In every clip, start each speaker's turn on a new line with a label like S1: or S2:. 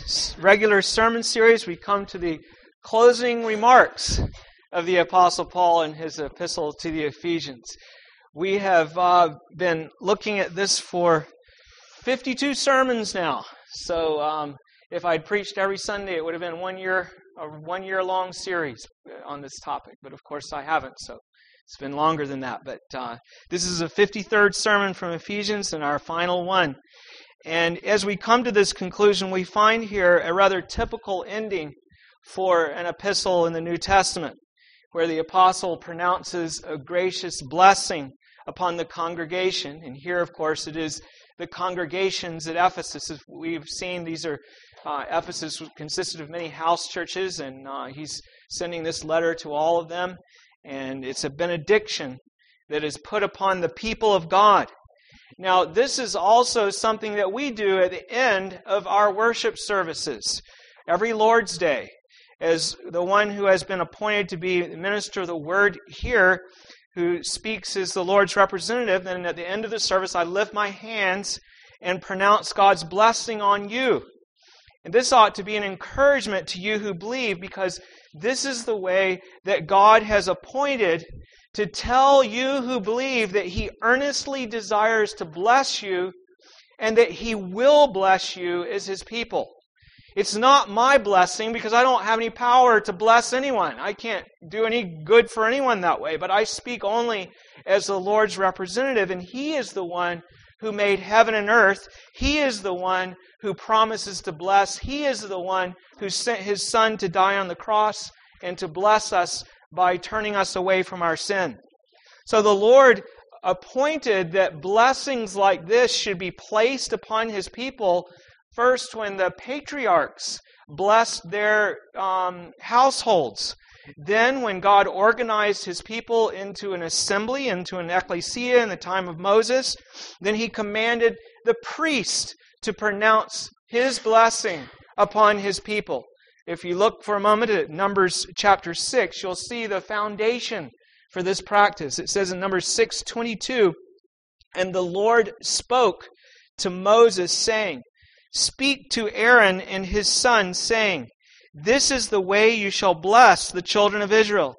S1: regular sermon series, we come to the closing remarks of the Apostle Paul in his epistle to the Ephesians. We have been looking at this for 52 sermons now. So if I'd preached every Sunday, it would have been a 1 year long series on this topic. But of course I haven't, so it's been longer than that. But this is the 53rd sermon from Ephesians and our final one. And as we come to this conclusion, we find here a rather typical ending for an epistle in the New Testament, where the apostle pronounces a gracious blessing upon the congregation. And here, of course, it is the congregations at Ephesus. As we've seen, these are Ephesus consisted of many house churches, and he's sending this letter to all of them. And it's a benediction that is put upon the people of God. Now, this is also something that we do at the end of our worship services. Every Lord's Day, as the one who has been appointed to be the minister of the word here, who speaks as the Lord's representative, then at the end of the service, I lift my hands and pronounce God's blessing on you. And this ought to be an encouragement to you who believe, because this is the way that God has appointed to tell you who believe that He earnestly desires to bless you and that He will bless you as His people. It's not my blessing, because I don't have any power to bless anyone. I can't do any good for anyone that way, but I speak only as the Lord's representative, and He is the one who made heaven and earth. He is the one who promises to bless. He is the one who sent His Son to die on the cross and to bless us by turning us away from our sin. So the Lord appointed that blessings like this should be placed upon His people first when the patriarchs blessed their households. Then when God organized His people into an assembly, into an ecclesia in the time of Moses, then He commanded the priest to pronounce His blessing upon His people. If you look for a moment at Numbers chapter 6, you'll see the foundation for this practice. It says in Numbers 6:22, "And the Lord spoke to Moses, saying, Speak to Aaron and his sons, saying, This is the way you shall bless the children of Israel.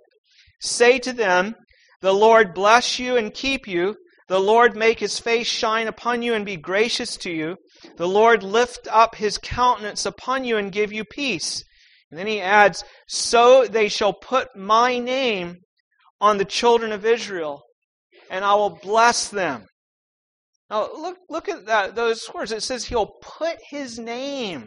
S1: Say to them, The Lord bless you and keep you. The Lord make His face shine upon you and be gracious to you. The Lord lift up His countenance upon you and give you peace." And then he adds, "So they shall put my name on the children of Israel, and I will bless them." Now look at those words. It says He'll put His name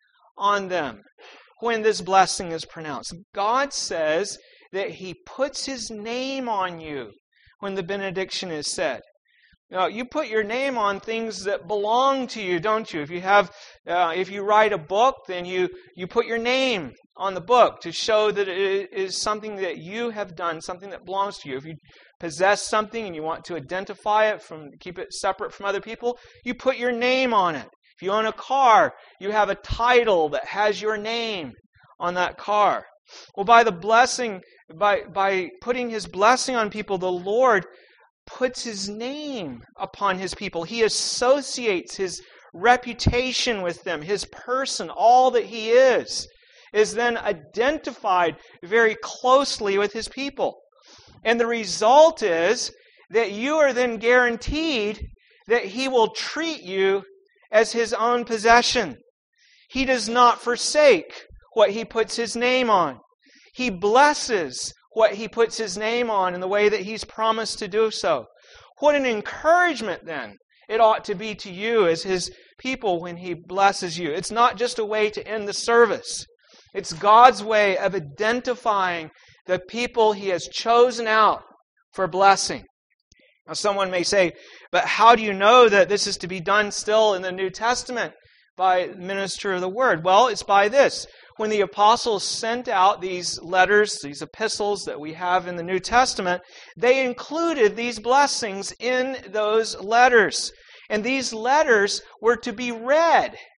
S1: on them when this blessing is pronounced. God says that He puts His name on you when the benediction is said. Now, you put your name on things that belong to you, don't you? If you write a book, then you put your name on the book to show that it is something that you have done, something that belongs to you. If you possess something and you want to identify it, keep it separate from other people, you put your name on it. If you own a car, you have a title that has your name on that car. Well, by the blessing, by putting His blessing on people, the Lord puts His name upon His people. He associates His reputation with them. His person, all that He is then identified very closely with His people. And the result is that you are then guaranteed that He will treat you as His own possession. He does not forsake what He puts His name on. He blesses what He puts His name on in the way that He's promised to do so. What an encouragement, then, it ought to be to you as His people when He blesses you. It's not just a way to end the service. It's God's way of identifying the people He has chosen out for blessing. Now, someone may say, but how do you know that this is to be done still in the New Testament by the minister of the Word? Well, it's by this. When the apostles sent out these letters, these epistles that we have in the New Testament, they included these blessings in those letters. And these letters were to be read.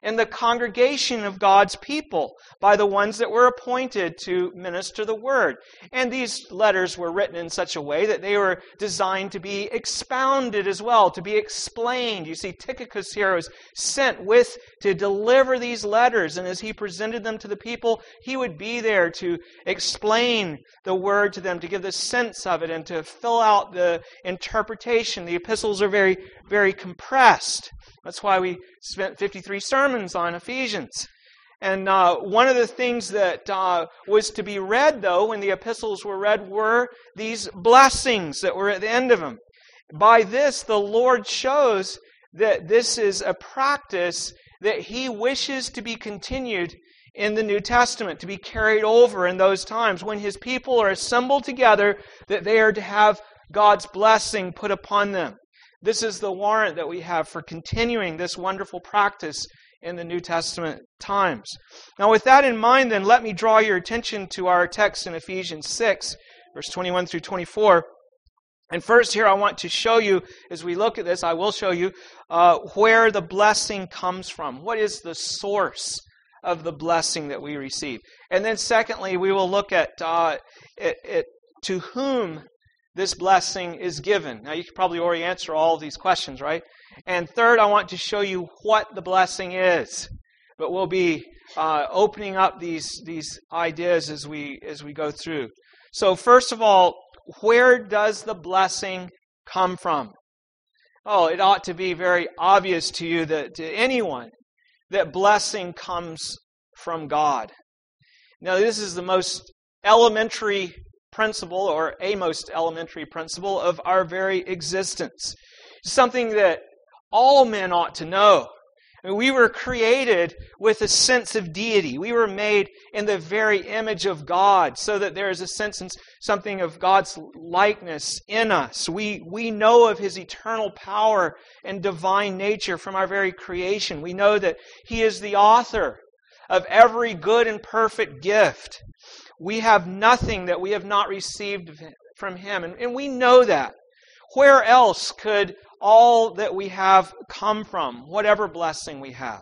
S1: in the congregation of God's people by the ones that were appointed to minister the word. And these letters were written in such a way that they were designed to be expounded as well, to be explained. You see, Tychicus here was sent with to deliver these letters, and as he presented them to the people, he would be there to explain the word to them, to give the sense of it, and to fill out the interpretation. The epistles are very, very compressed. That's why we spent 53 sermons on Ephesians. And one of the things that was to be read, though, when the epistles were read, were these blessings that were at the end of them. By this, the Lord shows that this is a practice that He wishes to be continued in the New Testament, to be carried over in those times when His people are assembled together, that they are to have God's blessing put upon them. This is the warrant that we have for continuing this wonderful practice in the New Testament times. Now, with that in mind, then, let me draw your attention to our text in Ephesians 6, verse 21 through 24. And first here, I want to show you, as we look at this, I will show you where the blessing comes from. What is the source of the blessing that we receive? And then secondly, we will look at to whom this blessing is given. Now, you can probably already answer all of these questions, right? And third, I want to show you what the blessing is. But we'll be opening up these ideas as we go through. So first of all, where does the blessing come from? Oh, it ought to be very obvious to you, that to anyone, that blessing comes from God. Now, this is the most elementary principle, or a most elementary principle of our very existence. Something that all men ought to know. I mean, we were created with a sense of deity. We were made in the very image of God, so that there is a sense and something of God's likeness in us. We know of His eternal power and divine nature from our very creation. We know that He is the author of every good and perfect gift. We have nothing that we have not received from Him, and we know that. Where else could all that we have come from, whatever blessing we have?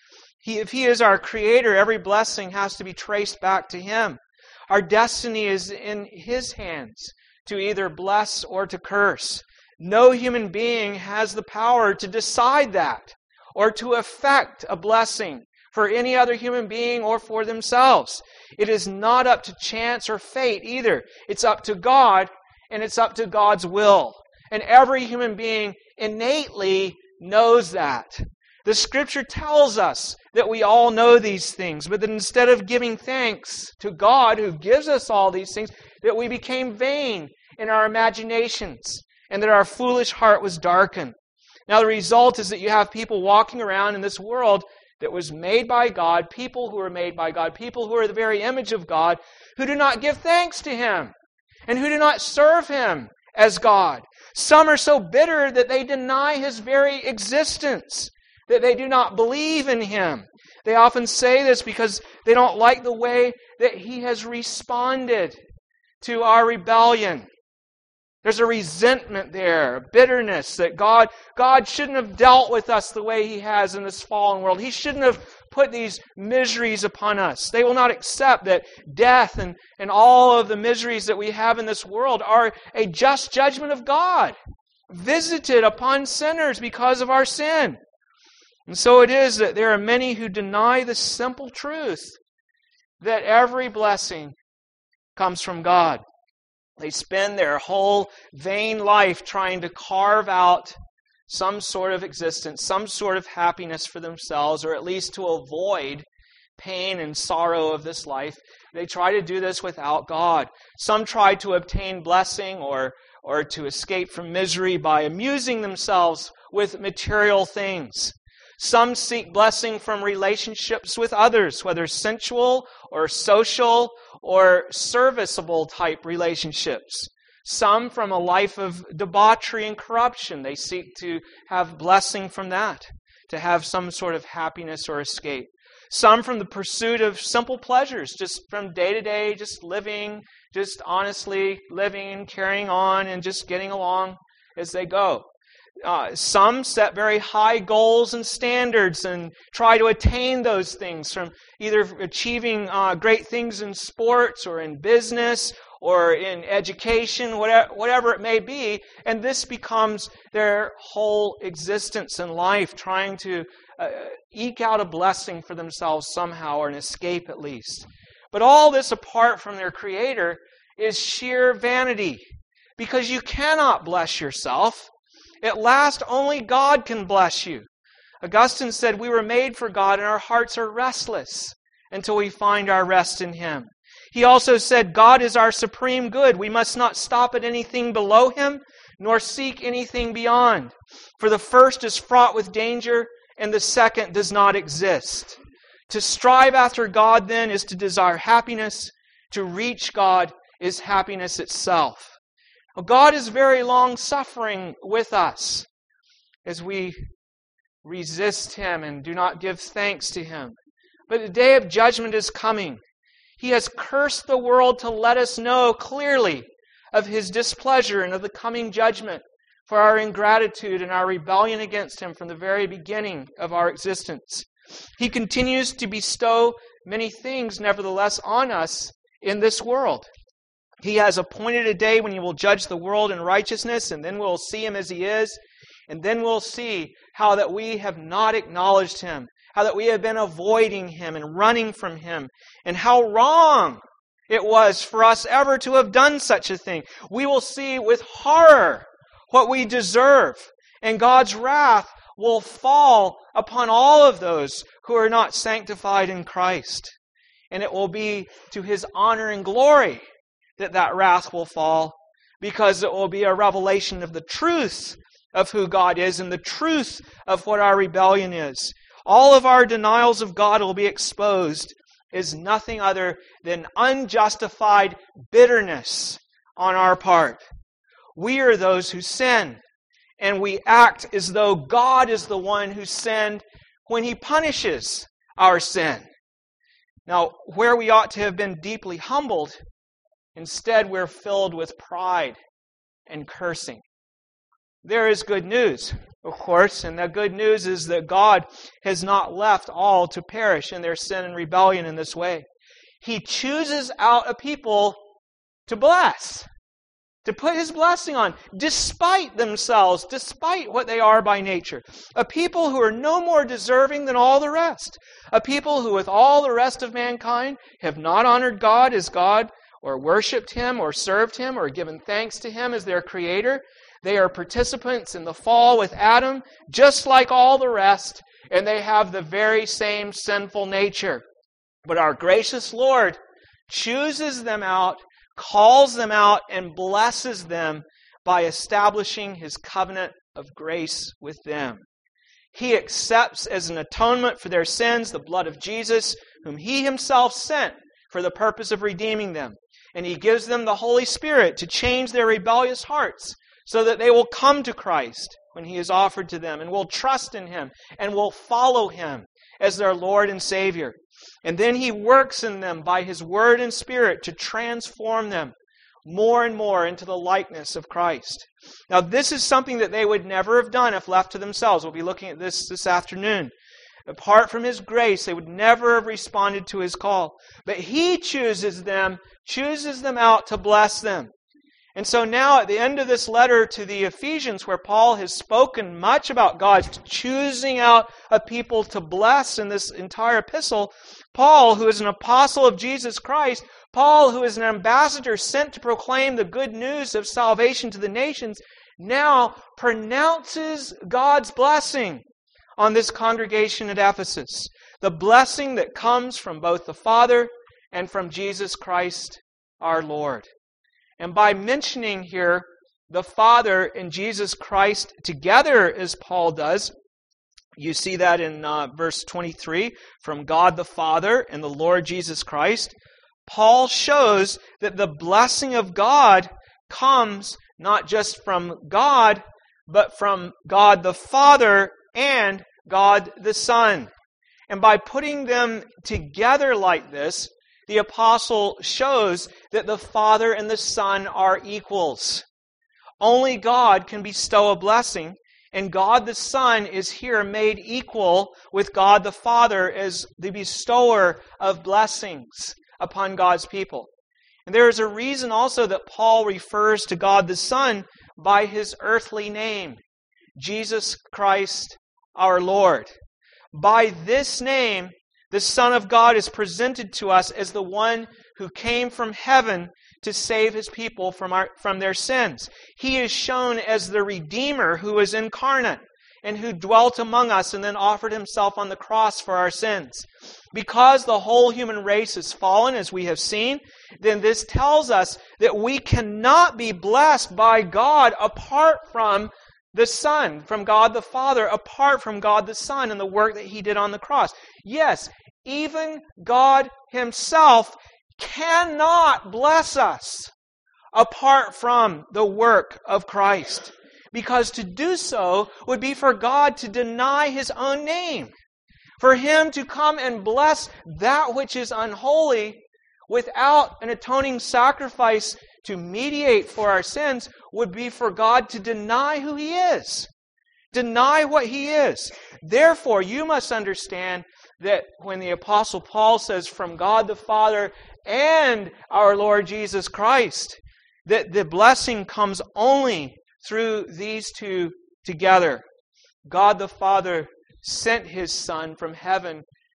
S1: If He is our Creator, every blessing has to be traced back to Him. Our destiny is in His hands to either bless or to curse. No human being has the power to decide that or to affect a blessing for any other human being or for themselves. It is not up to chance or fate either. It's up to God, and it's up to God's will. And every human being innately knows that. The Scripture tells us that we all know these things, but that instead of giving thanks to God who gives us all these things, that we became vain in our imaginations, and that our foolish heart was darkened. Now the result is that you have people walking around in this world that was made by God, people who are made by God, people who are the very image of God, who do not give thanks to Him, and who do not serve Him as God. Some are so bitter that they deny His very existence, that they do not believe in Him. They often say this because they don't like the way that He has responded to our rebellion. There's a resentment there, a bitterness that God shouldn't have dealt with us the way He has in this fallen world. He shouldn't have put these miseries upon us. They will not accept that death and all of the miseries that we have in this world are a just judgment of God, visited upon sinners because of our sin. And so it is that there are many who deny the simple truth that every blessing comes from God. They spend their whole vain life trying to carve out some sort of existence, some sort of happiness for themselves, or at least to avoid pain and sorrow of this life. They try to do this without God. Some try to obtain blessing or to escape from misery by amusing themselves with material things. Some seek blessing from relationships with others, whether sensual or social or serviceable type relationships. Some from a life of debauchery and corruption. They seek to have blessing from that, to have some sort of happiness or escape. Some from the pursuit of simple pleasures, just from day to day, just living, just honestly living, carrying on, and just getting along as they go. some set very high goals and standards and try to attain those things, from either achieving great things in sports or in business or in education, whatever it may be. And this becomes their whole existence in life, trying to eke out a blessing for themselves somehow, or an escape at least. But all this, apart from their Creator, is sheer vanity, because you cannot bless yourself. At last, only God can bless you. Augustine said, "We were made for God, and our hearts are restless until we find our rest in Him." He also said, "God is our supreme good. We must not stop at anything below Him, nor seek anything beyond. For the first is fraught with danger, and the second does not exist." To strive after God, then, is to desire happiness. To reach God is happiness itself. Well, God is very long-suffering with us as we resist Him and do not give thanks to Him. But the day of judgment is coming. He has cursed the world to let us know clearly of His displeasure and of the coming judgment for our ingratitude and our rebellion against Him from the very beginning of our existence. He continues to bestow many things, nevertheless, on us in this world. He has appointed a day when He will judge the world in righteousness, and then we'll see Him as He is, and then we'll see how that we have not acknowledged Him, how that we have been avoiding Him and running from Him, and how wrong it was for us ever to have done such a thing. We will see with horror what we deserve, and God's wrath will fall upon all of those who are not sanctified in Christ. And it will be to His honor and glory that wrath will fall, because it will be a revelation of the truth of who God is and the truth of what our rebellion is. All of our denials of God will be exposed as nothing other than unjustified bitterness on our part. We are those who sin, and we act as though God is the one who sinned when He punishes our sin. Now, where we ought to have been deeply humbled, instead we're filled with pride and cursing. There is good news, of course, and the good news is that God has not left all to perish in their sin and rebellion in this way. He chooses out a people to bless, to put His blessing on, despite themselves, despite what they are by nature. A people who are no more deserving than all the rest. A people who, with all the rest of mankind, have not honored God as God, or worshipped Him, or served Him, or given thanks to Him as their Creator. They are participants in the fall with Adam, just like all the rest, and they have the very same sinful nature. But our gracious Lord chooses them out, calls them out, and blesses them by establishing His covenant of grace with them. He accepts as an atonement for their sins the blood of Jesus, whom He Himself sent for the purpose of redeeming them. And He gives them the Holy Spirit to change their rebellious hearts so that they will come to Christ when He is offered to them and will trust in Him and will follow Him as their Lord and Savior. And then He works in them by His Word and Spirit to transform them more and more into the likeness of Christ. Now, this is something that they would never have done if left to themselves. We'll be looking at this afternoon. Apart from His grace, they would never have responded to His call. But He chooses them out to bless them. And so now at the end of this letter to the Ephesians, where Paul has spoken much about God's choosing out a people to bless in this entire epistle, Paul, who is an apostle of Jesus Christ, Paul, who is an ambassador sent to proclaim the good news of salvation to the nations, now pronounces God's blessing on this congregation at Ephesus. The blessing that comes from both the Father and from Jesus Christ our Lord. And by mentioning here the Father and Jesus Christ together, as Paul does, you see that in verse 23, from God the Father and the Lord Jesus Christ, Paul shows that the blessing of God comes not just from God, but from God the Father and God the Son. And by putting them together like this, the apostle shows that the Father and the Son are equals. Only God can bestow a blessing, And God the Son is here made equal with God the Father as the bestower of blessings upon God's people. And there is a reason also that Paul refers to God the Son by his earthly name, Jesus Christ our Lord. By this name, the Son of God is presented to us as the one who came from heaven to save his people from their sins. He is shown as the Redeemer who was incarnate and who dwelt among us and then offered himself on the cross for our sins. Because the whole human race is fallen, as we have seen, then this tells us that we cannot be blessed by God apart from the Son, from God the Father, apart from God the Son and the work that He did on the cross. Yes, even God Himself cannot bless us apart from the work of Christ. Because to do so would be for God to deny His own name. For Him to come and bless that which is unholy without an atoning sacrifice to mediate for our sins would be for God to deny who He is. Deny what He is. Therefore, you must understand that when the Apostle Paul says, from God the Father and our Lord Jesus Christ, that the blessing comes only through these two together. God the Father sent His Son from heaven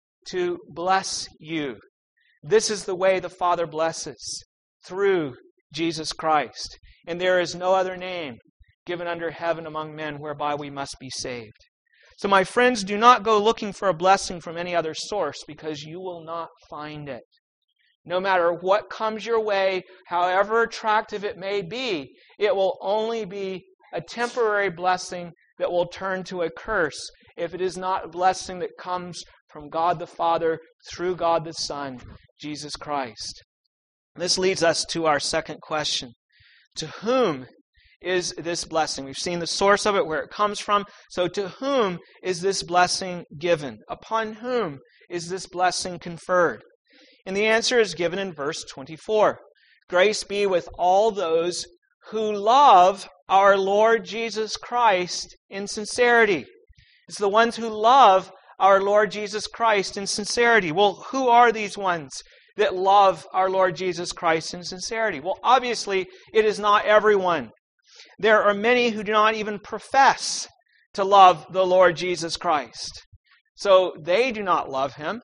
S1: to bless you. This is the way the Father blesses, through Jesus Christ. And there is no other name given under heaven among men whereby we must be saved. So my friends, do not go looking for a blessing from any other source, because you will not find it. No matter what comes your way, however attractive it may be, it will only be a temporary blessing that will turn to a curse if it is not a blessing that comes from God the Father through God the Son, Jesus Christ. This leads us to our second question. To whom is this blessing? We've seen the source of it, where it comes from. So to whom is this blessing given? Upon whom is this blessing conferred? And the answer is given in verse 24. Grace be with all those who love our Lord Jesus Christ in sincerity. It's the ones who love our Lord Jesus Christ in sincerity. Well, who are these ones that love our Lord Jesus Christ in sincerity? Well, obviously, it is not everyone. There are many who do not even profess to love the Lord Jesus Christ. So they do not love Him.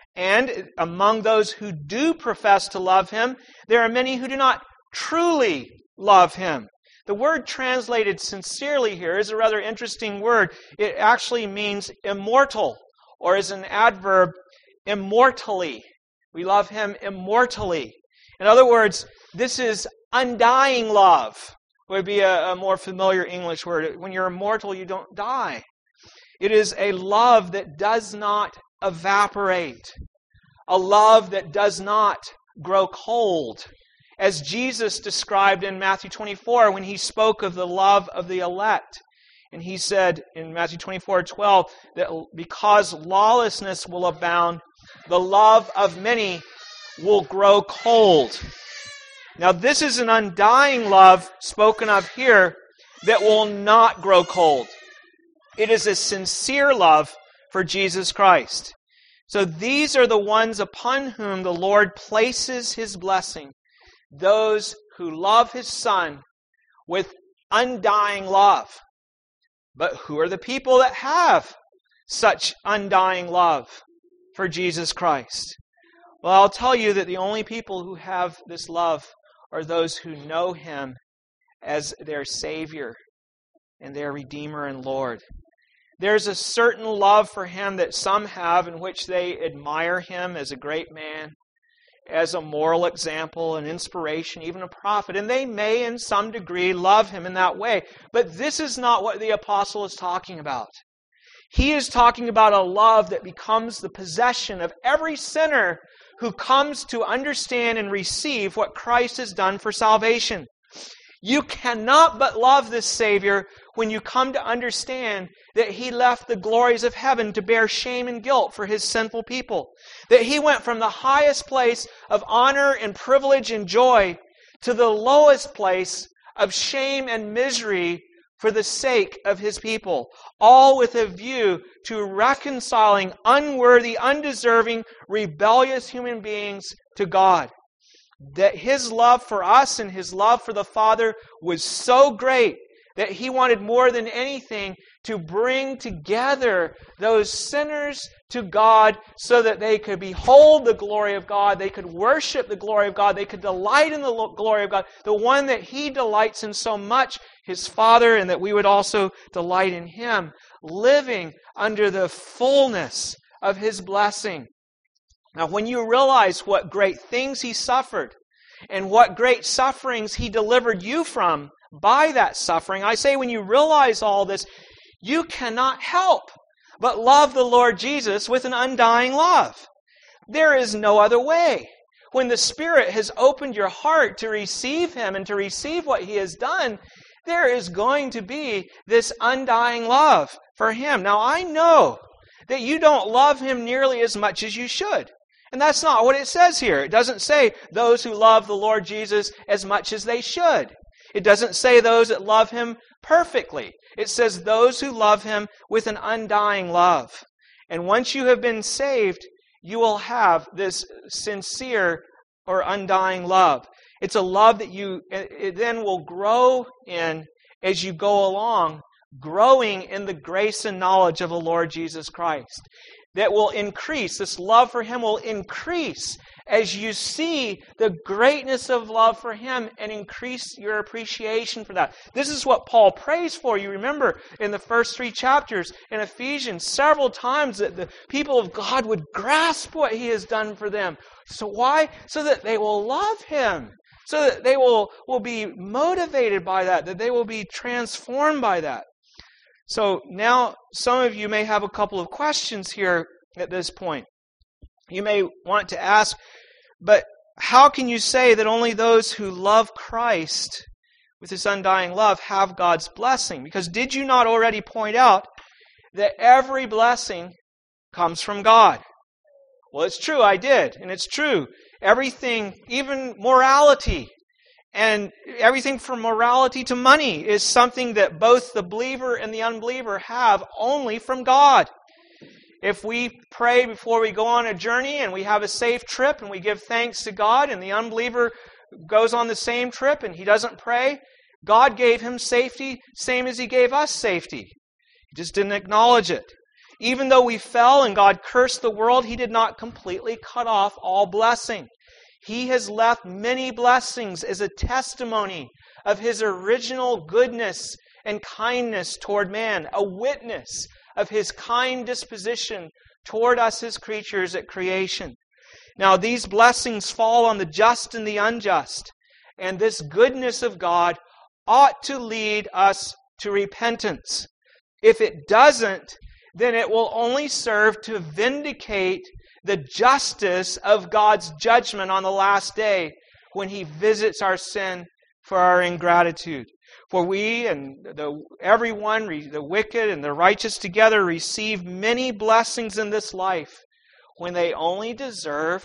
S1: And among those who do profess to love Him, there are many who do not truly love Him. The word translated sincerely here is a rather interesting word. It actually means immortal, or as an adverb, immortally. We love Him immortally. In other words, this is undying love. Would be a more familiar English word. When you're immortal, you don't die. It is a love that does not evaporate. A love that does not grow cold. As Jesus described in Matthew 24 when He spoke of the love of the elect. And He said in Matthew 24:12 that because lawlessness will abound, the love of many will grow cold. Now this is an undying love spoken of here that will not grow cold. It is a sincere love for Jesus Christ. So these are the ones upon whom the Lord places His blessing. Those who love His Son with undying love. But who are the people that have such undying love for Jesus Christ? Well, I'll tell you that the only people who have this love are those who know Him as their Savior and their Redeemer and Lord. There's a certain love for Him that some have, in which they admire Him as a great man, as a moral example, an inspiration, even a prophet. And they may, in some degree, love Him in that way. But this is not what the apostle is talking about. He is talking about a love that becomes the possession of every sinner who comes to understand and receive what Christ has done for salvation. You cannot but love this Savior when you come to understand that He left the glories of heaven to bear shame and guilt for His sinful people. That He went from the highest place of honor and privilege and joy to the lowest place of shame and misery for the sake of His people, all with a view to reconciling unworthy, undeserving, rebellious human beings to God. That His love for us and His love for the Father was so great that He wanted more than anything to bring together those sinners to God so that they could behold the glory of God, they could worship the glory of God, they could delight in the glory of God, the one that He delights in so much, His Father, and that we would also delight in Him, living under the fullness of His blessing. Now, when you realize what great things He suffered and what great sufferings He delivered you from by that suffering, I say when you realize all this, you cannot help but love the Lord Jesus with an undying love. There is no other way. When the Spirit has opened your heart to receive Him and to receive what He has done, there is going to be this undying love for Him. Now, I know that you don't love Him nearly as much as you should. And that's not what it says here. It doesn't say those who love the Lord Jesus as much as they should. It doesn't say those that love Him perfectly. It says those who love Him with an undying love. And once you have been saved, you will have this sincere or undying love. It's a love that it then will grow in as you go along, growing in the grace and knowledge of the Lord Jesus Christ. That will increase, this love for Him will increase as you see the greatness of love for Him and increase your appreciation for that. This is what Paul prays for. You remember in the first 3 chapters in Ephesians several times that the people of God would grasp what He has done for them. So why? So that they will love Him. So that they will be motivated by that they will be transformed by that. So now some of you may have a couple of questions here at this point. You may want to ask, but how can you say that only those who love Christ with His undying love have God's blessing? Because did you not already point out that every blessing comes from God? Well, it's true, I did, and it's true. Everything, even morality, and everything from morality to money is something that both the believer and the unbeliever have only from God. If we pray before we go on a journey and we have a safe trip and we give thanks to God, and the unbeliever goes on the same trip and he doesn't pray, God gave him safety, same as He gave us safety. He just didn't acknowledge it. Even though we fell and God cursed the world, He did not completely cut off all blessing. He has left many blessings as a testimony of His original goodness and kindness toward man, a witness of His kind disposition toward us, His creatures at creation. Now, these blessings fall on the just and the unjust, and this goodness of God ought to lead us to repentance. If it doesn't, then it will only serve to vindicate the justice of God's judgment on the last day when He visits our sin for our ingratitude. For we and everyone, the wicked and the righteous together, receive many blessings in this life when they only deserve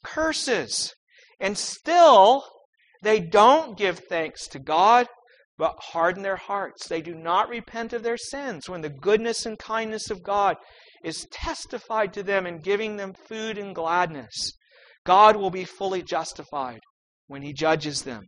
S1: curses. And still, they don't give thanks to God, but harden their hearts. They do not repent of their sins when the goodness and kindness of God is testified to them and giving them food and gladness. God will be fully justified when He judges them.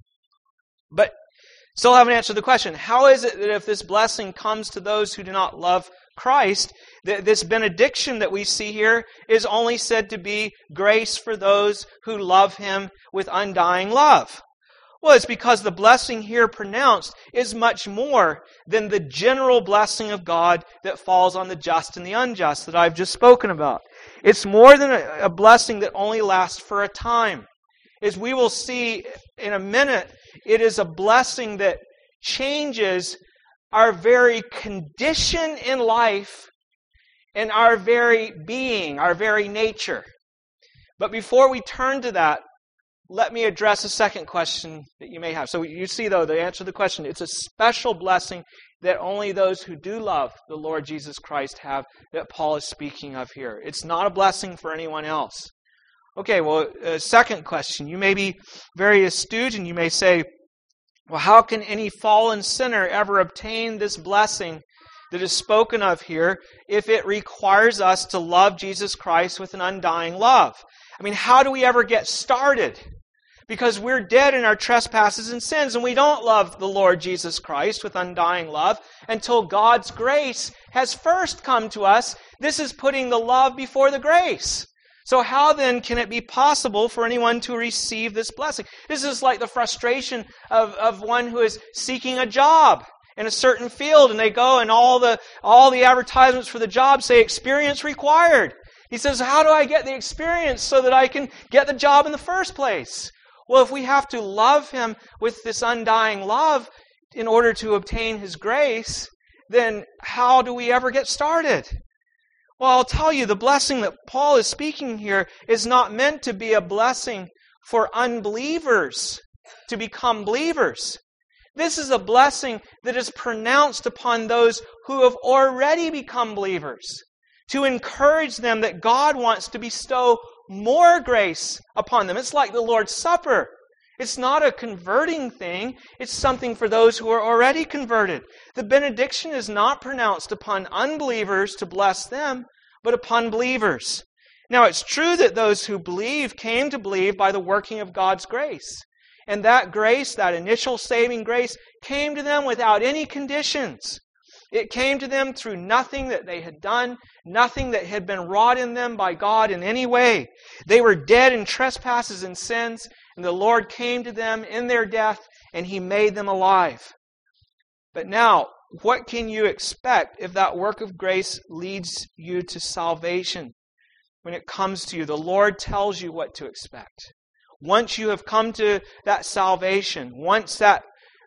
S1: But still haven't answered the question. How is it that if this blessing comes to those who do not love Christ, that this benediction that we see here is only said to be grace for those who love Him with undying love? Well, it's because the blessing here pronounced is much more than the general blessing of God that falls on the just and the unjust that I've just spoken about. It's more than a blessing that only lasts for a time. As we will see in a minute, it is a blessing that changes our very condition in life and our very being, our very nature. But before we turn to that, let me address a second question that you may have. So you see, though, the answer to the question, it's a special blessing that only those who do love the Lord Jesus Christ have, that Paul is speaking of here. It's not a blessing for anyone else. Okay, well, second question. You may be very astute and you may say, Well, how can any fallen sinner ever obtain this blessing that is spoken of here if it requires us to love Jesus Christ with an undying love? I mean, how do we ever get started? Because we're dead in our trespasses and sins, and we don't love the Lord Jesus Christ with undying love until God's grace has first come to us. This is putting the love before the grace. So how then can it be possible for anyone to receive this blessing? This is like the frustration of one who is seeking a job in a certain field, and they go and all the advertisements for the job say experience required. He says, how do I get the experience so that I can get the job in the first place? Well, if we have to love Him with this undying love in order to obtain His grace, then how do we ever get started? Well, I'll tell you, the blessing that Paul is speaking here is not meant to be a blessing for unbelievers to become believers. This is a blessing that is pronounced upon those who have already become believers, to encourage them that God wants to bestow more grace upon them. It's like the Lord's Supper. It's not a converting thing. It's something for those who are already converted. The benediction is not pronounced upon unbelievers to bless them, but upon believers. Now, it's true that those who believe came to believe by the working of God's grace. And that grace, that initial saving grace, came to them without any conditions. It came to them through nothing that they had done, nothing that had been wrought in them by God in any way. They were dead in trespasses and sins, and the Lord came to them in their death, and He made them alive. But now, what can you expect if that work of grace leads you to salvation? When it comes to you, the Lord tells you what to expect. Once you have come to that salvation, once that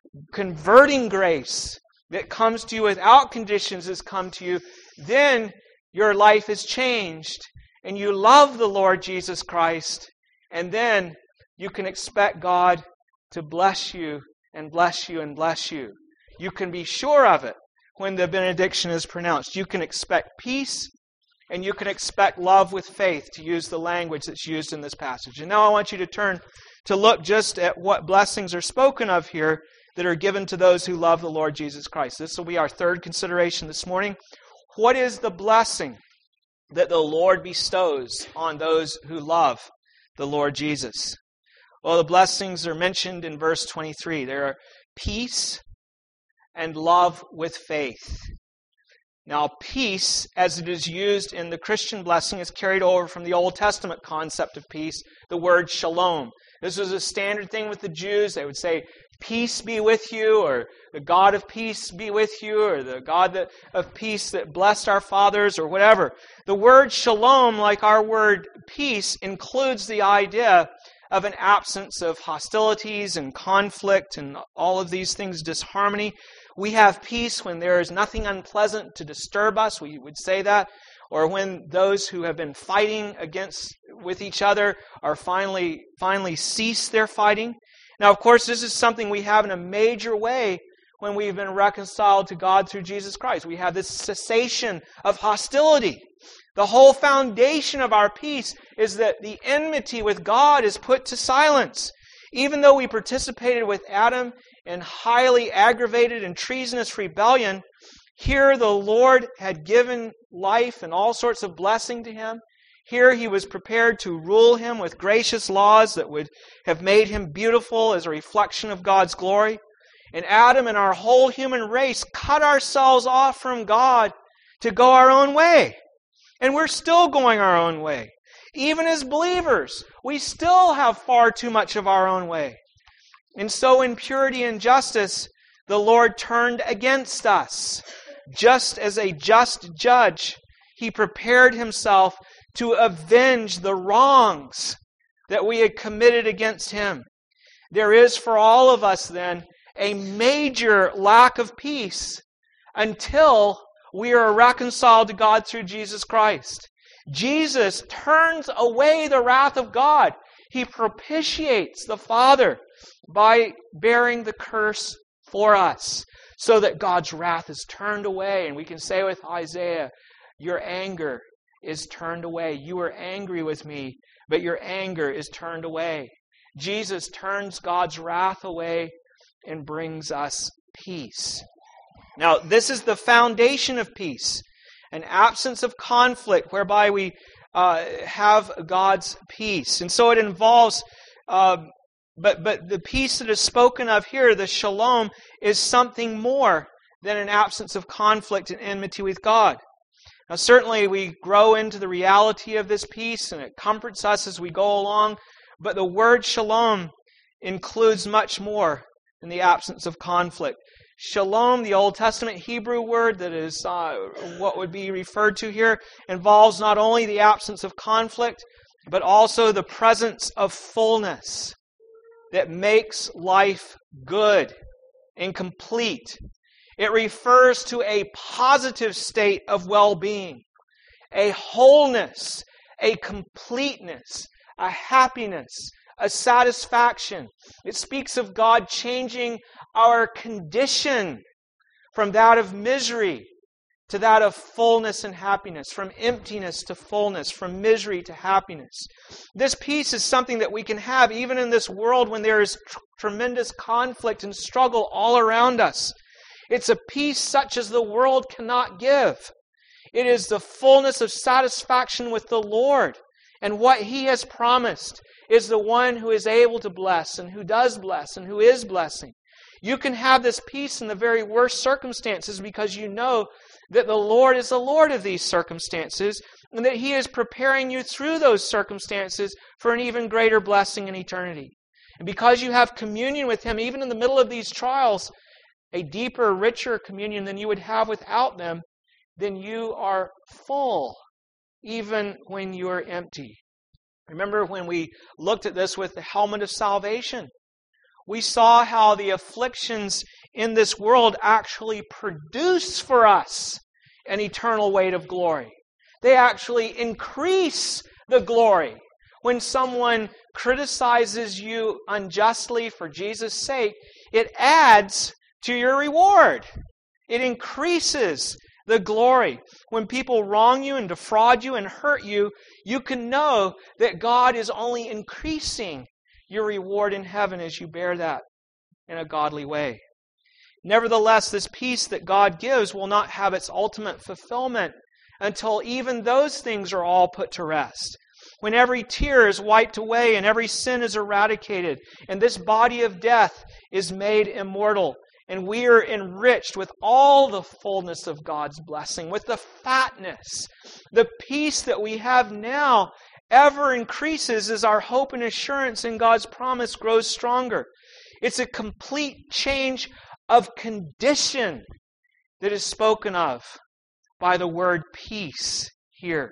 S1: converting grace that comes to you without conditions has come to you, then your life is changed and you love the Lord Jesus Christ, and then you can expect God to bless you and bless you and bless you. You can be sure of it when the benediction is pronounced. You can expect peace and you can expect love with faith, to use the language that's used in this passage. And now I want you to turn to look just at what blessings are spoken of here that are given to those who love the Lord Jesus Christ. This will be our third consideration this morning. What is the blessing that the Lord bestows on those who love the Lord Jesus? Well, the blessings are mentioned in verse 23. There are peace and love with faith. Now, peace, as it is used in the Christian blessing, is carried over from the Old Testament concept of peace, the word shalom. This was a standard thing with the Jews. They would say, peace be with you, or the God of peace be with you, or the God of peace that blessed our fathers, or whatever. The word shalom, like our word peace, includes the idea of an absence of hostilities and conflict and all of these things, disharmony. We have peace when there is nothing unpleasant to disturb us, we would say that, or when those who have been fighting with each other are finally cease their fighting. Now, of course, this is something we have in a major way when we've been reconciled to God through Jesus Christ. We have this cessation of hostility. The whole foundation of our peace is that the enmity with God is put to silence. Even though we participated with Adam in highly aggravated and treasonous rebellion, here the Lord had given life and all sorts of blessing to him. Here He was prepared to rule him with gracious laws that would have made him beautiful as a reflection of God's glory. And Adam and our whole human race cut ourselves off from God to go our own way. And we're still going our own way. Even as believers, we still have far too much of our own way. And so in purity and justice, the Lord turned against us. Just as a just judge, He prepared Himself to avenge the wrongs that we had committed against Him. There is for all of us then a major lack of peace until we are reconciled to God through Jesus Christ. Jesus turns away the wrath of God. He propitiates the Father by bearing the curse for us, so that God's wrath is turned away. And we can say with Isaiah, your anger is turned away. You were angry with me, but your anger is turned away. Jesus turns God's wrath away and brings us peace. Now, this is the foundation of peace, an absence of conflict whereby we have God's peace. And so it involves, but the peace that is spoken of here, the shalom, is something more than an absence of conflict and enmity with God. Now, certainly we grow into the reality of this peace, and it comforts us as we go along, but the word shalom includes much more than the absence of conflict. Shalom, the Old Testament Hebrew word that is what would be referred to here, involves not only the absence of conflict, but also the presence of fullness that makes life good and complete. It refers to a positive state of well-being, a wholeness, a completeness, a happiness, a satisfaction. It speaks of God changing our condition from that of misery to that of fullness and happiness, from emptiness to fullness, from misery to happiness. This peace is something that we can have even in this world when there is tremendous conflict and struggle all around us. It's a peace such as the world cannot give. It is the fullness of satisfaction with the Lord. And what He has promised is the one who is able to bless and who does bless and who is blessing. You can have this peace in the very worst circumstances because you know that the Lord is the Lord of these circumstances and that He is preparing you through those circumstances for an even greater blessing in eternity. And because you have communion with Him, even in the middle of these trials, a deeper, richer communion than you would have without them, then you are full, even when you are empty. Remember when we looked at this with the helmet of salvation? We saw how the afflictions in this world actually produce for us an eternal weight of glory. They actually increase the glory. When someone criticizes you unjustly for Jesus' sake, it adds to your reward. It increases the glory. When people wrong you and defraud you and hurt you, you can know that God is only increasing your reward in heaven as you bear that in a godly way. Nevertheless, this peace that God gives will not have its ultimate fulfillment until even those things are all put to rest. When every tear is wiped away and every sin is eradicated, and this body of death is made immortal, and we are enriched with all the fullness of God's blessing, with the fatness. The peace that we have now ever increases as our hope and assurance in God's promise grows stronger. It's a complete change of condition that is spoken of by the word peace here.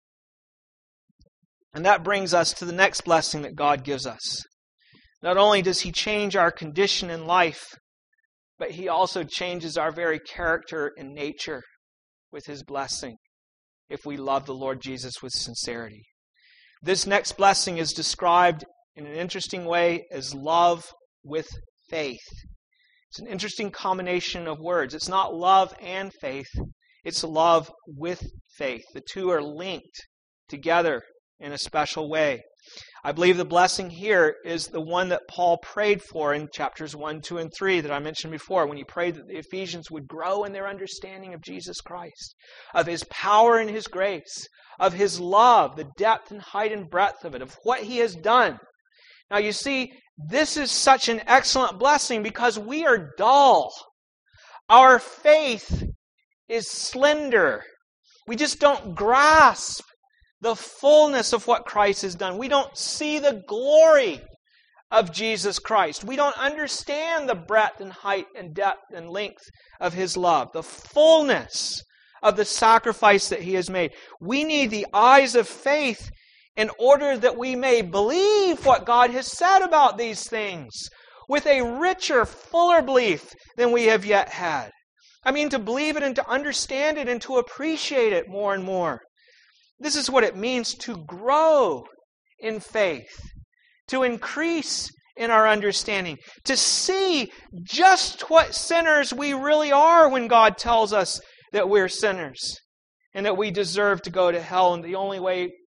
S1: And that brings us to the next blessing that God gives us. Not only does He change our condition in life, but He also changes our very character and nature with His blessing if we love the Lord Jesus with sincerity. This next blessing is described in an interesting way as love with faith. It's an interesting combination of words. It's not love and faith. It's love with faith. The two are linked together in a special way. I believe the blessing here is the one that Paul prayed for in chapters 1, 2, and 3 that I mentioned before, when he prayed that the Ephesians would grow in their understanding of Jesus Christ, of His power and His grace, of His love, the depth and height and breadth of it, of what He has done. Now you see, this is such an excellent blessing because we are dull. Our faith is slender. We just don't grasp the fullness of what Christ has done. We don't see the glory of Jesus Christ. We don't understand the breadth and height and depth and length of His love, the fullness of the sacrifice that He has made. We need the eyes of faith in order that we may believe what God has said about these things with a richer, fuller belief than we have yet had. I mean, to believe it and to understand it and to appreciate it more and more. This is what it means to grow in faith, to increase in our understanding, to see just what sinners we really are when God tells us that we're sinners and that we deserve to go to hell, and the only way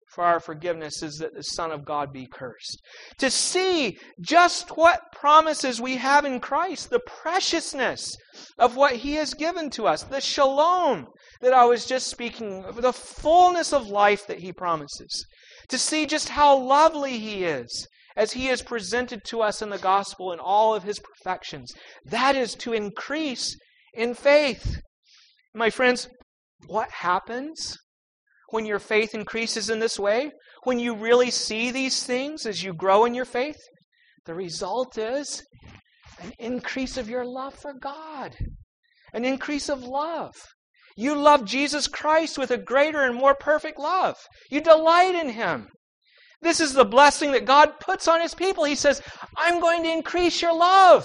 S1: for our forgiveness is that the Son of God be cursed. To see just what promises we have in Christ, the preciousness of what He has given to us, the shalom that I was just speaking of, the fullness of life that He promises. To see just how lovely He is as He is presented to us in the gospel in all of His perfections. That is to increase in faith. My friends, what happens when your faith increases in this way? When you really see these things as you grow in your faith? The result is an increase of your love for God. An increase of love. You love Jesus Christ with a greater and more perfect love. You delight in Him. This is the blessing that God puts on His people. He says, I'm going to increase your love.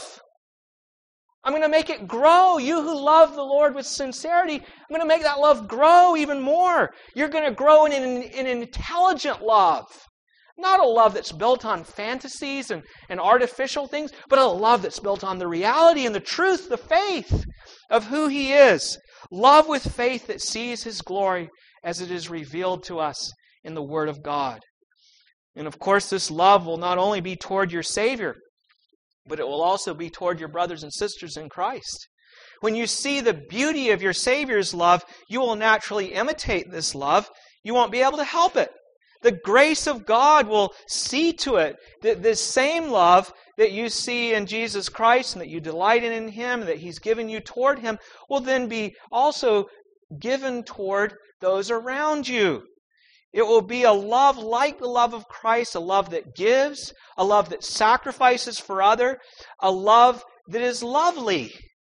S1: I'm going to make it grow. You who love the Lord with sincerity, I'm going to make that love grow even more. You're going to grow in an intelligent love. Not a love that's built on fantasies and artificial things, but a love that's built on the reality and the truth, the faith of who He is. Love with faith that sees His glory as it is revealed to us in the Word of God. And of course, this love will not only be toward your Savior, but it will also be toward your brothers and sisters in Christ. When you see the beauty of your Savior's love, you will naturally imitate this love. You won't be able to help it. The grace of God will see to it that this same love that you see in Jesus Christ and that you delight in Him, and that He's given you toward Him, will then be also given toward those around you. It will be a love like the love of Christ, a love that gives, a love that sacrifices for others, a love that is lovely.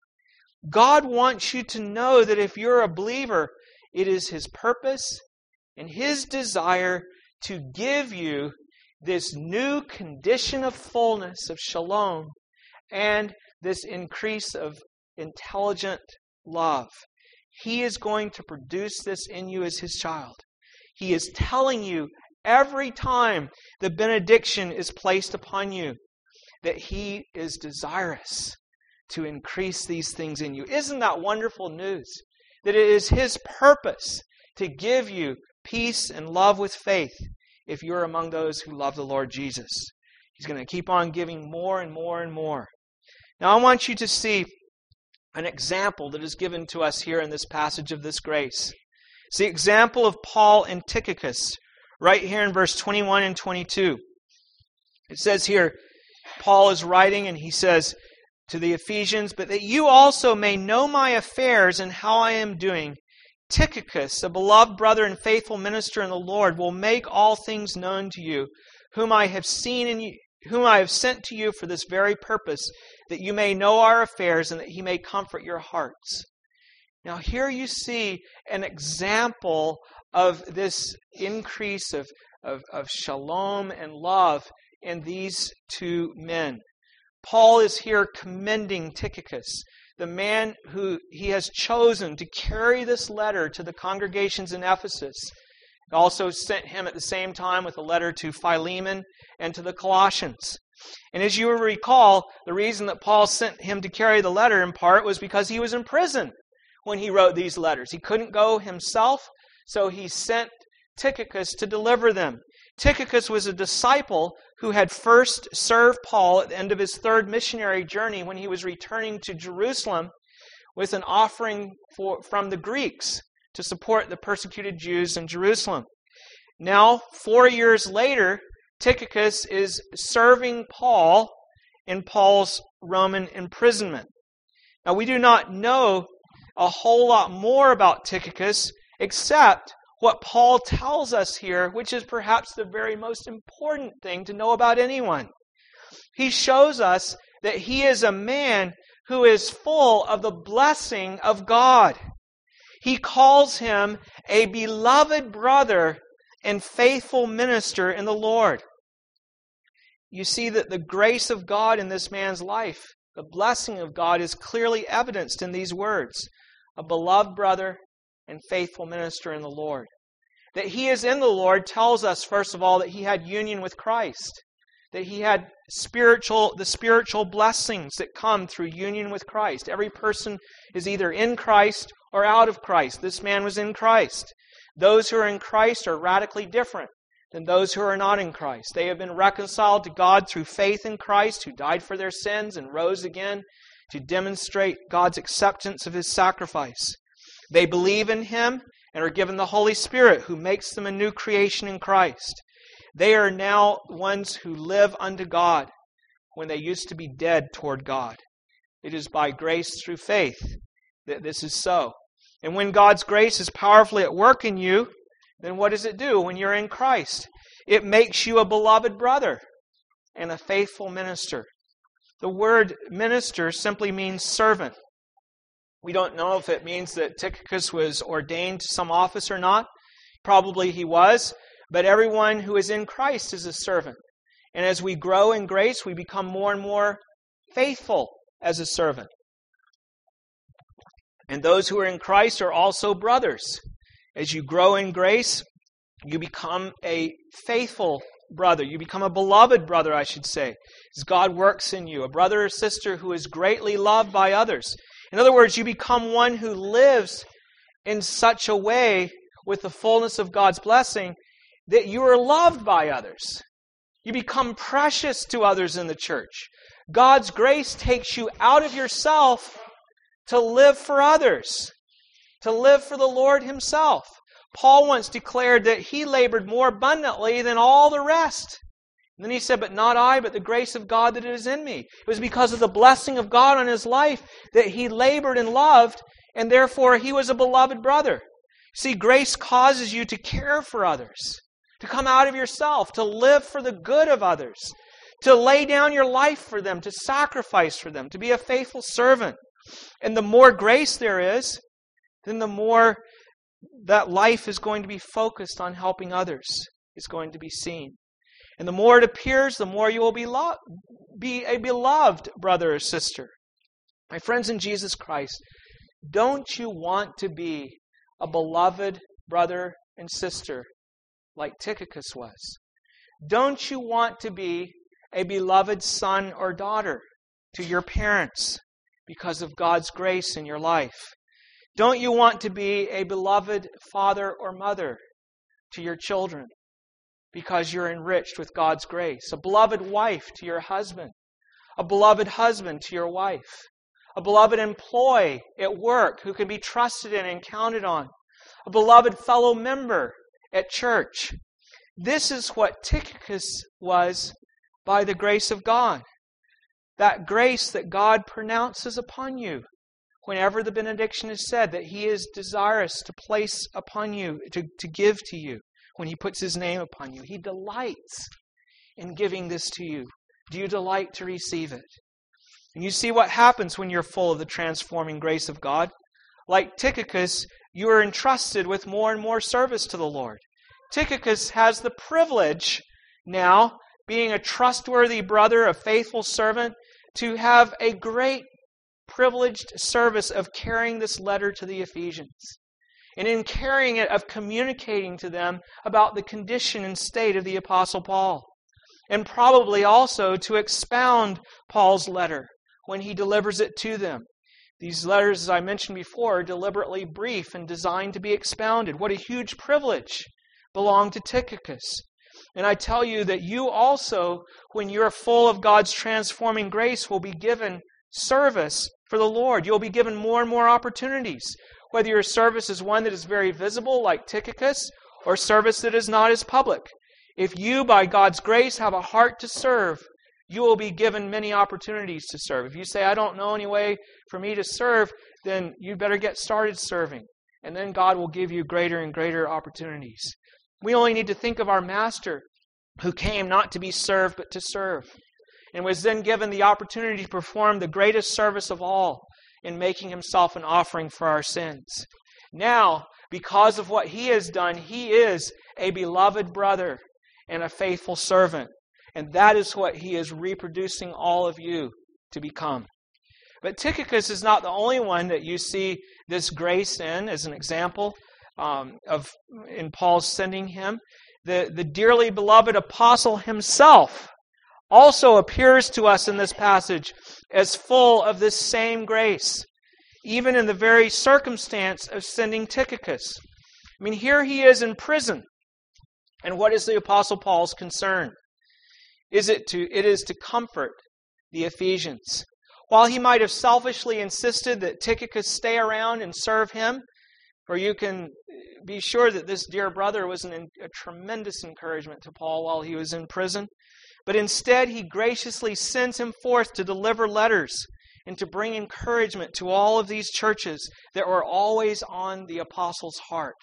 S1: God wants you to know that if you're a believer, it is His purpose and His desire to give you this new condition of fullness, of shalom, and this increase of intelligent love. He is going to produce this in you as His child. He is telling you every time the benediction is placed upon you that He is desirous to increase these things in you. Isn't that wonderful news? That it is His purpose to give you peace and love with faith if you're among those who love the Lord Jesus. He's going to keep on giving more and more and more. Now I want you to see an example that is given to us here in this passage of this grace. It's the example of Paul and Tychicus, right here in verse 21 and 22. It says here, Paul is writing and he says to the Ephesians, "But that you also may know my affairs and how I am doing, Tychicus, a beloved brother and faithful minister in the Lord, will make all things known to you, whom I have sent to you for this very purpose, that you may know our affairs and that he may comfort your hearts." Now here you see an example of this increase of shalom and love in these two men. Paul is here commending Tychicus, the man who he has chosen to carry this letter to the congregations in Ephesus. He also sent him at the same time with a letter to Philemon and to the Colossians. And as you will recall, the reason that Paul sent him to carry the letter in part was because he was in prison when he wrote these letters. He couldn't go himself, so he sent Tychicus to deliver them. Tychicus was a disciple who had first served Paul at the end of his third missionary journey when he was returning to Jerusalem with an offering from the Greeks to support the persecuted Jews in Jerusalem. Now, 4 years later, Tychicus is serving Paul in Paul's Roman imprisonment. Now, we do not know a whole lot more about Tychicus except what Paul tells us here, which is perhaps the very most important thing to know about anyone. He shows us that he is a man who is full of the blessing of God. He calls him a beloved brother and faithful minister in the Lord. You see that the grace of God in this man's life, the blessing of God, is clearly evidenced in these words. A beloved brother and faithful minister in the Lord. That he is in the Lord tells us, first of all, that he had union with Christ. That he had the spiritual blessings that come through union with Christ. Every person is either in Christ or out of Christ. This man was in Christ. Those who are in Christ are radically different than those who are not in Christ. They have been reconciled to God through faith in Christ, who died for their sins and rose again to demonstrate God's acceptance of His sacrifice. They believe in Him and are given the Holy Spirit, who makes them a new creation in Christ. They are now ones who live unto God when they used to be dead toward God. It is by grace through faith that this is so. And when God's grace is powerfully at work in you, then what does it do when you're in Christ? It makes you a beloved brother and a faithful minister. The word minister simply means servant. We don't know if it means that Tychicus was ordained to some office or not. Probably he was. But everyone who is in Christ is a servant. And as we grow in grace, we become more and more faithful as a servant. And those who are in Christ are also brothers. As you grow in grace, you become a faithful brother. You become a beloved brother, I should say, as God works in you. A brother or sister who is greatly loved by others. In other words, you become one who lives in such a way with the fullness of God's blessing that you are loved by others. You become precious to others in the church. God's grace takes you out of yourself to live for others, to live for the Lord Himself. Paul once declared that he labored more abundantly than all the rest. And then he said, but not I, but the grace of God that is in me. It was because of the blessing of God on his life that he labored and loved, and therefore he was a beloved brother. See, grace causes you to care for others, to come out of yourself, to live for the good of others, to lay down your life for them, to sacrifice for them, to be a faithful servant. And the more grace there is, then the more that life is going to be focused on helping others, is going to be seen. And the more it appears, the more you will be a beloved brother or sister. My friends in Jesus Christ, don't you want to be a beloved brother and sister like Tychicus was? Don't you want to be a beloved son or daughter to your parents because of God's grace in your life? Don't you want to be a beloved father or mother to your children because you're enriched with God's grace? A beloved wife to your husband. A beloved husband to your wife. A beloved employee at work who can be trusted in and counted on. A beloved fellow member at church. This is what Tychicus was by the grace of God. That grace that God pronounces upon you whenever the benediction is said, that He is desirous to place upon you, to give to you when He puts His name upon you. He delights in giving this to you. Do you delight to receive it? And you see what happens when you're full of the transforming grace of God. Like Tychicus, you are entrusted with more and more service to the Lord. Tychicus has the privilege now, being a trustworthy brother, a faithful servant, to have a great privileged service of carrying this letter to the Ephesians. And in carrying it, of communicating to them about the condition and state of the Apostle Paul. And probably also to expound Paul's letter when he delivers it to them. These letters, as I mentioned before, are deliberately brief and designed to be expounded. What a huge privilege belonged to Tychicus. And I tell you that you also, when you're full of God's transforming grace, will be given service for the Lord. You'll be given more and more opportunities. Whether your service is one that is very visible, like Tychicus, or service that is not as public. If you, by God's grace, have a heart to serve, you will be given many opportunities to serve. If you say, I don't know any way for me to serve, then you better get started serving. And then God will give you greater and greater opportunities. We only need to think of our Master, who came not to be served, but to serve, and was then given the opportunity to perform the greatest service of all in making Himself an offering for our sins. Now, because of what He has done, He is a beloved brother and a faithful servant. And that is what He is reproducing all of you to become. But Tychicus is not the only one that you see this grace in as an example in Paul's sending him. The dearly beloved apostle himself also appears to us in this passage as full of this same grace, even in the very circumstance of sending Tychicus. I mean, here he is in prison. And what is the Apostle Paul's concern? It is to comfort the Ephesians. While he might have selfishly insisted that Tychicus stay around and serve him, for you can be sure that this dear brother was a tremendous encouragement to Paul while he was in prison. But instead, he graciously sends him forth to deliver letters and to bring encouragement to all of these churches that were always on the apostles' heart.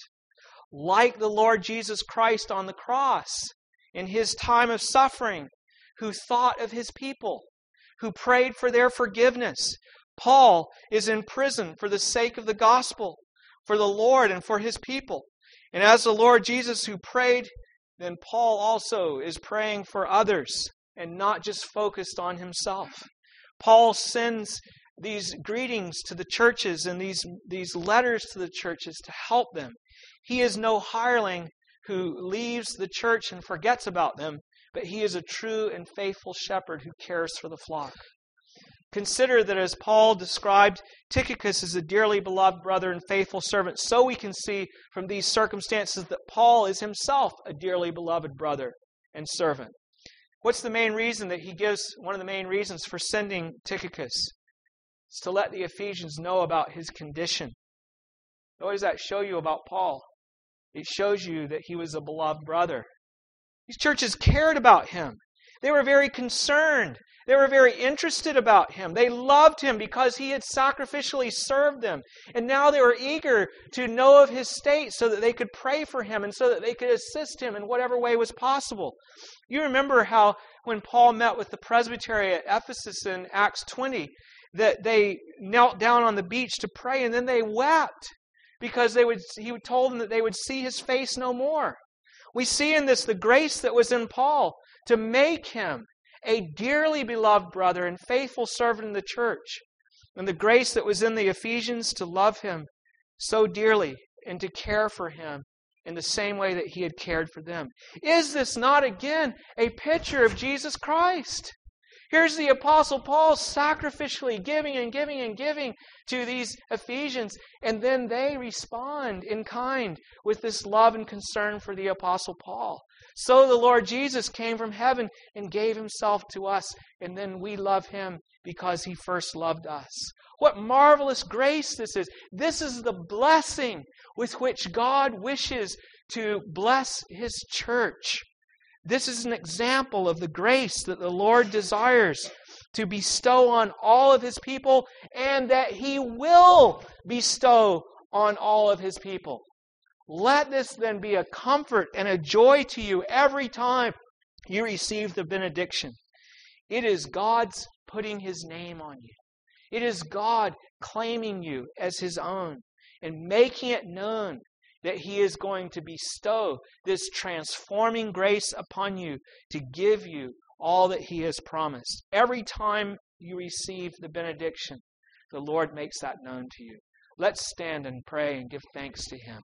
S1: Like the Lord Jesus Christ on the cross in his time of suffering, who thought of his people, who prayed for their forgiveness. Paul is in prison for the sake of the gospel, for the Lord and for his people. And as the Lord Jesus who prayed, then Paul also is praying for others and not just focused on himself. Paul sends these greetings to the churches and these letters to the churches to help them. He is no hireling who leaves the church and forgets about them, but he is a true and faithful shepherd who cares for the flock. Consider that as Paul described Tychicus as a dearly beloved brother and faithful servant, so we can see from these circumstances that Paul is himself a dearly beloved brother and servant. What's the main reason that he gives? One of the main reasons for sending Tychicus is to let the Ephesians know about his condition. What does that show you about Paul? It shows you that he was a beloved brother. These churches cared about him. They were very concerned. They were very interested about him. They loved him because he had sacrificially served them. And now they were eager to know of his state so that they could pray for him and so that they could assist him in whatever way was possible. You remember how when Paul met with the presbytery at Ephesus in Acts 20, that they knelt down on the beach to pray and then they wept because he told them that they would see his face no more. We see in this the grace that was in Paul to make him a dearly beloved brother and faithful servant in the church, and the grace that was in the Ephesians to love him so dearly and to care for him in the same way that he had cared for them. Is this not again a picture of Jesus Christ? Here's the Apostle Paul sacrificially giving and giving and giving to these Ephesians, and then they respond in kind with this love and concern for the Apostle Paul. So the Lord Jesus came from heaven and gave himself to us, and then we love him because he first loved us. What marvelous grace this is. This is the blessing with which God wishes to bless his church. This is an example of the grace that the Lord desires to bestow on all of his people and that he will bestow on all of his people. Let this then be a comfort and a joy to you every time you receive the benediction. It is God's putting his name on you. It is God claiming you as his own and making it known that he is going to bestow this transforming grace upon you to give you all that he has promised. Every time you receive the benediction, the Lord makes that known to you. Let's stand and pray and give thanks to him.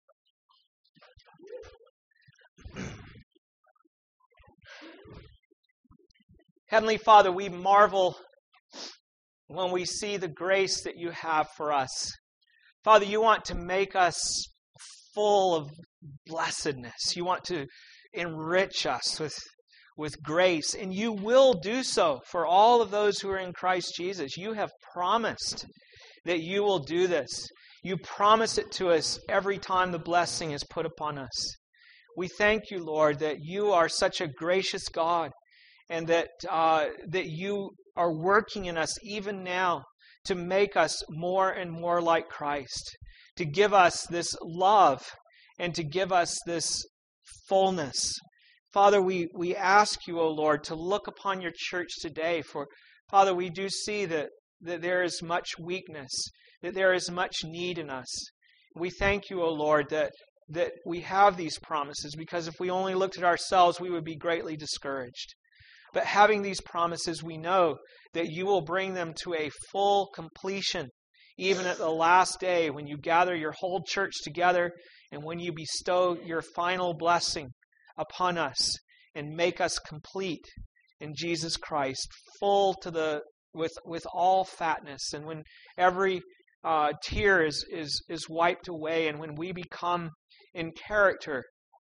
S1: Heavenly Father, we marvel when we see the grace that you have for us. Father, you want to make us full of blessedness. You want to enrich us with grace, and you will do so for all of those who are in Christ Jesus. You have promised that you will do this. You promise it to us every time the blessing is put upon us. We thank you, Lord, that you are such a gracious God, and that you are working in us even now to make us more and more like Christ, to give us this love and to give us this fullness. Father, we ask you, O Lord, to look upon your church today. For, Father, we do see that there is much weakness, that there is much need in us. We thank you, O Lord, that we have these promises, because if we only looked at ourselves, we would be greatly discouraged. But having these promises, we know that you will bring them to a full completion, even at the last day when you gather your whole church together and when you bestow your final blessing upon us and make us complete in Jesus Christ, full to with all fatness, and when every tear is wiped away, and when we become in character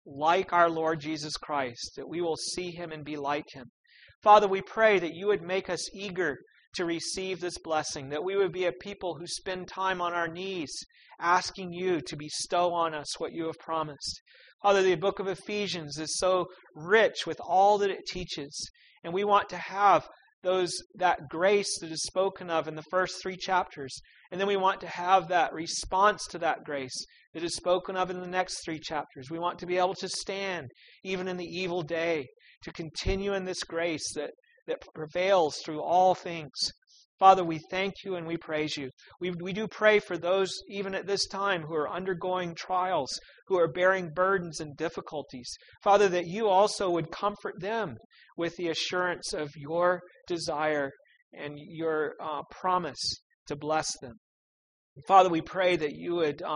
S1: like our Lord Jesus Christ, that we will see him and be like him. Father, we pray that you would make us eager to receive this blessing, that we would be a people who spend time on our knees asking you to bestow on us what you have promised. Father, the book of Ephesians is so rich with all that it teaches, and we want to have that grace that is spoken of in the first 3 chapters, and then we want to have that response to that grace that is spoken of in the next 3 chapters. We want to be able to stand even in the evil day, to continue in this grace that prevails through all things. Father, we thank you and we praise you. We do pray for those, even at this time, who are undergoing trials, who are bearing burdens and difficulties. Father, that you also would comfort them with the assurance of your desire and your promise to bless them. Father, we pray that you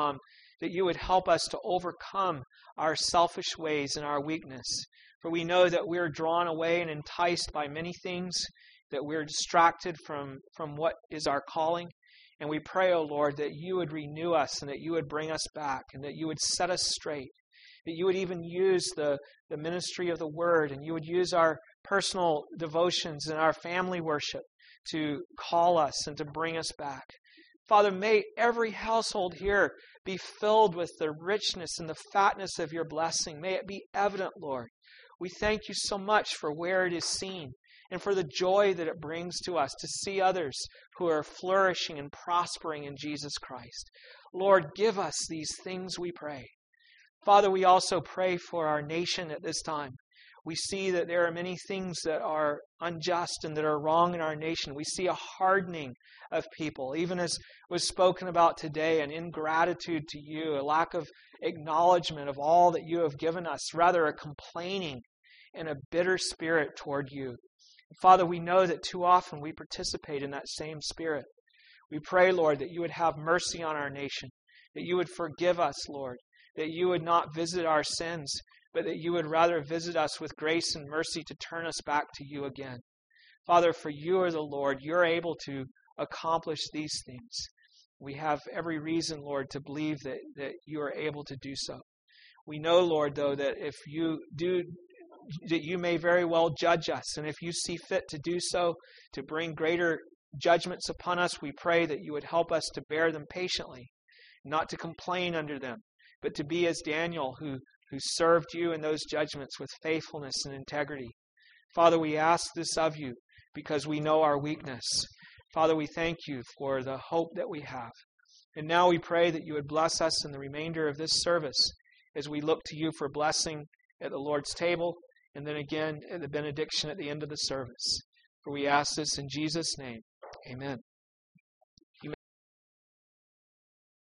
S1: would help us to overcome our selfish ways and our weakness. For we know that we're drawn away and enticed by many things, that we're distracted from what is our calling. And we pray, O Lord, that you would renew us and that you would bring us back and that you would set us straight, that you would even use the ministry of the Word and you would use our personal devotions and our family worship to call us and to bring us back. Father, may every household here be filled with the richness and the fatness of your blessing. May it be evident, Lord. We thank you so much for where it is seen and for the joy that it brings to us to see others who are flourishing and prospering in Jesus Christ. Lord, give us these things, we pray. Father, we also pray for our nation at this time. We see that there are many things that are unjust and that are wrong in our nation. We see a hardening of people, even as was spoken about today, an ingratitude to you, a lack of acknowledgement of all that you have given us, rather a complaining and a bitter spirit toward you. Father, we know that too often we participate in that same spirit. We pray, Lord, that you would have mercy on our nation, that you would forgive us, Lord, that you would not visit our sins, but that you would rather visit us with grace and mercy to turn us back to you again. Father, for you are the Lord. You're able to accomplish these things. We have every reason, Lord, to believe that you are able to do so. We know, Lord, though, that if you do, that you may very well judge us. And if you see fit to do so, to bring greater judgments upon us, we pray that you would help us to bear them patiently, not to complain under them, but to be as Daniel, who served you in those judgments with faithfulness and integrity. Father, we ask this of you because we know our weakness. Father, we thank you for the hope that we have. And now we pray that you would bless us in the remainder of this service as we look to you for blessing at the Lord's table and then again at the benediction at the end of the service. For we ask this in Jesus' name. Amen.